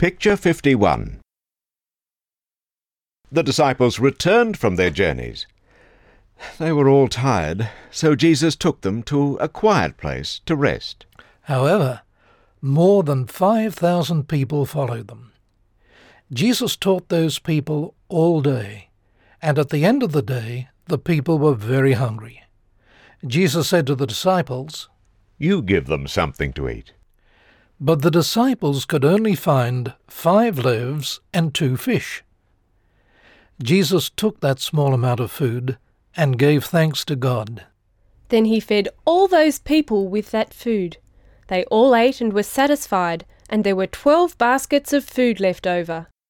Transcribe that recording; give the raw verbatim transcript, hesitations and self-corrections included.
Picture fifty-one. The disciples returned from their journeys. They were all tired, so Jesus took them to a quiet place to rest. However, more than five thousand people followed them. Jesus taught those people all day, and at the end of the day, the people were very hungry. Jesus said to the disciples, "You give them something to eat." But the disciples could only find five loaves and two fish. Jesus took that small amount of food and gave thanks to God. Then he fed all those people with that food. They all ate and were satisfied, and there were twelve baskets of food left over.